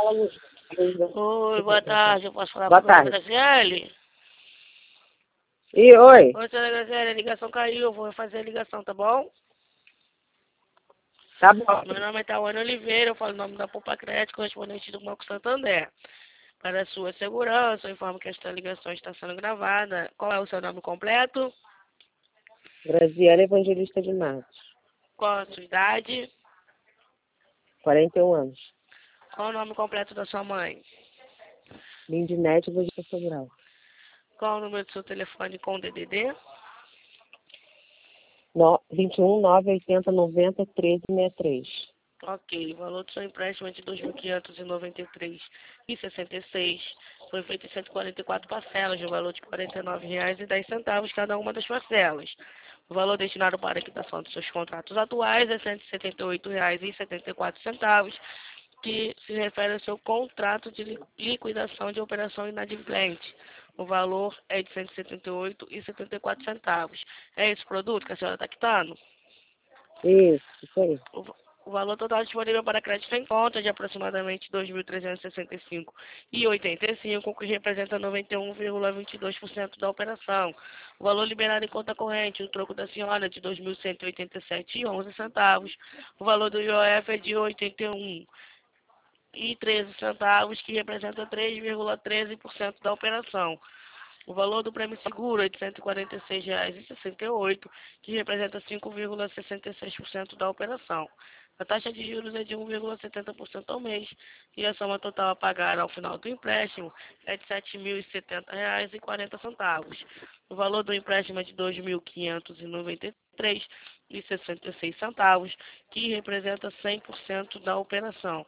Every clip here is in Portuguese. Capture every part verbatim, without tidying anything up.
Oi, boa tarde. Eu posso falar Boa com a tarde. dona Graziele? E oi? Oi, dona Graziele, a ligação caiu. Eu vou fazer a ligação, tá bom? Tá bom. Meu nome é Tawane Oliveira. Eu falo o nome da Poupa Crédito, correspondente do Banco Santander. Para a sua segurança, eu informo que esta ligação está sendo gravada. Qual é o seu nome completo? Graziela Evangelista de Matos, Qual a sua idade? quarenta e um anos. Qual o nome completo da sua mãe? Lindinete Evangelista Sobral. Qual o número do seu telefone com D D D? No, vinte e um, nove, oitenta, noventa, treze, sessenta e três. Ok, o valor do seu empréstimo é de dois mil quinhentos e noventa e três reais e sessenta e seis centavos. Foi feito em cento e quarenta e quatro parcelas, no valor de quarenta e nove reais e dez centavos cada uma das parcelas. O valor destinado para a quitação dos seus contratos atuais é cento e setenta e oito reais e setenta e quatro centavos, que se refere ao seu contrato de li- liquidação de operação inadimplente. O valor é de cento e setenta e oito reais e setenta e quatro centavos. É esse produto que a senhora está quitando? Isso, isso aí. O, o valor total disponível para crédito em conta é de aproximadamente dois mil trezentos e sessenta e cinco reais e oitenta e cinco centavos, o que representa noventa e um vírgula vinte e dois por cento da operação. O valor liberado em conta corrente, o troco da senhora é de dois mil cento e oitenta e sete reais e onze centavos. O valor do I O F é de oitenta e um reais e treze centavos, que representa três vírgula treze por cento da operação. O valor do prêmio seguro é de cento e quarenta e seis reais e sessenta e oito centavos, que representa cinco vírgula sessenta e seis por cento da operação. A taxa de juros é de um vírgula setenta por cento ao mês e a soma total a pagar ao final do empréstimo é de sete mil e setenta reais e quarenta centavos. O valor do empréstimo é de dois mil quinhentos e noventa e três reais e sessenta e seis centavos, que representa cem por cento da operação.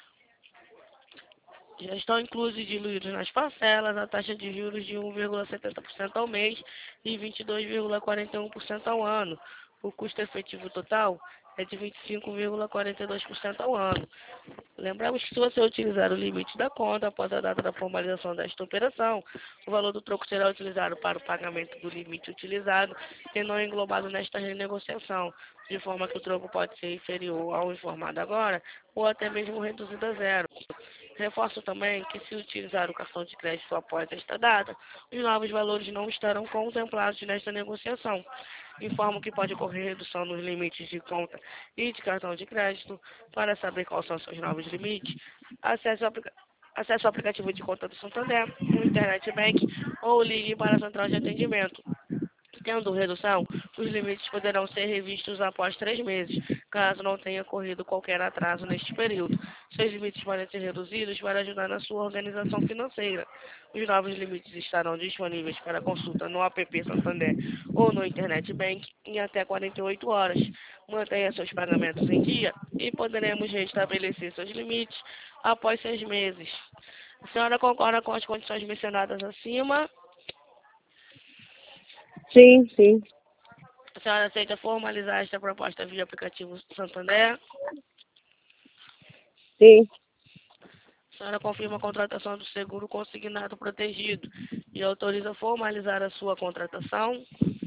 Já estão inclusos e diluídos nas parcelas a taxa de juros de um vírgula setenta por cento ao mês e vinte e dois vírgula quarenta e um por cento ao ano. O custo efetivo total é de vinte e cinco vírgula quarenta e dois por cento ao ano. Lembramos que se você utilizar o limite da conta após a data da formalização desta operação, o valor do troco será utilizado para o pagamento do limite utilizado e não englobado nesta renegociação, de forma que o troco pode ser inferior ao informado agora ou até mesmo reduzido a zero. Reforço também que, se utilizar o cartão de crédito após esta data, os novos valores não estarão contemplados nesta negociação. Informo que pode ocorrer redução nos limites de conta e de cartão de crédito. Para saber quais são seus novos limites, acesse o, aplica acesse o aplicativo de conta do Santander, o Internet Bank ou ligue para a central de atendimento. Tendo redução, os limites poderão ser revistos após três meses, caso não tenha ocorrido qualquer atraso neste período. Seus limites podem ser reduzidos para ajudar na sua organização financeira. Os novos limites estarão disponíveis para consulta no app Santander ou no Internet Bank em até quarenta e oito horas. Mantenha seus pagamentos em dia e poderemos restabelecer seus limites após seis meses. A senhora concorda com as condições mencionadas acima? Sim, sim. A senhora aceita formalizar esta proposta via aplicativo Santander? Sim, A senhora confirma a contratação do seguro consignado protegido e autoriza formalizar a sua contratação?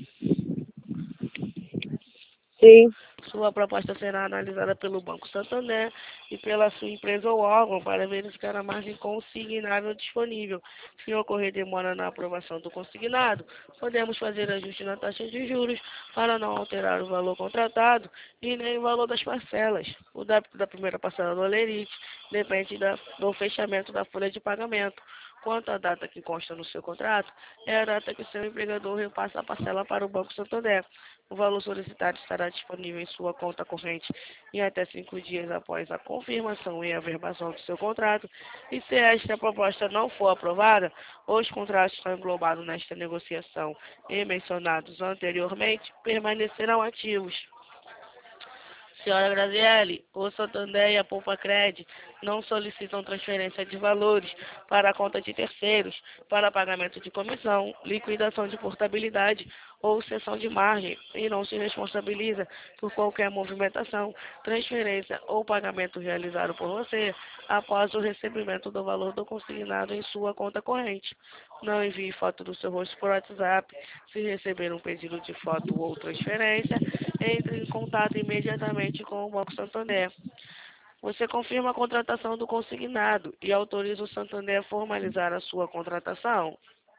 sim. Sua proposta será analisada pelo Banco Santander e pela sua empresa ou órgão para verificar a margem consignável disponível. Se ocorrer demora na aprovação do consignado, podemos fazer ajuste na taxa de juros para não alterar o valor contratado e nem o valor das parcelas. O débito da primeira parcela do Alerite depende da, do fechamento da folha de pagamento. Quanto à data que consta no seu contrato, é a data que o seu empregador repassa a parcela para o Banco Santander. O valor solicitado estará disponível em sua conta corrente em até cinco dias após a confirmação e averbação do seu contrato. E se esta proposta não for aprovada, os contratos estão englobados nesta negociação e mencionados anteriormente permanecerão ativos. Senhora Graziele, o Santander e a Poupa Cred não solicitam transferência de valores para a conta de terceiros, para pagamento de comissão, liquidação de portabilidade ou cessão de margem e não se responsabiliza por qualquer movimentação, transferência ou pagamento realizado por você após o recebimento do valor do consignado em sua conta corrente. Não envie foto do seu rosto por WhatsApp. Se receber um pedido de foto ou transferência, entre em contato imediatamente com o Banco Santander. Você confirma a contratação do consignado e autoriza o Santander a formalizar a sua contratação?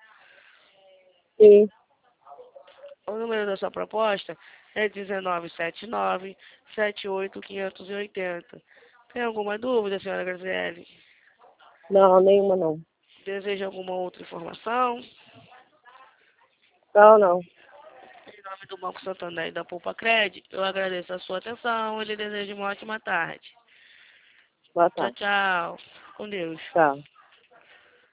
Sim. O número da sua proposta é dezenove setenta e nove, setenta e oito, quinhentos e oitenta. Tem alguma dúvida, senhora Graziele? Não, nenhuma não. Deseja alguma outra informação? Não, não. Em nome do Banco Santander e da Poupa Cred, eu agradeço a sua atenção e lhe desejo uma ótima tarde. Boa Tchau, tarde. tchau. Com Deus. Tchau.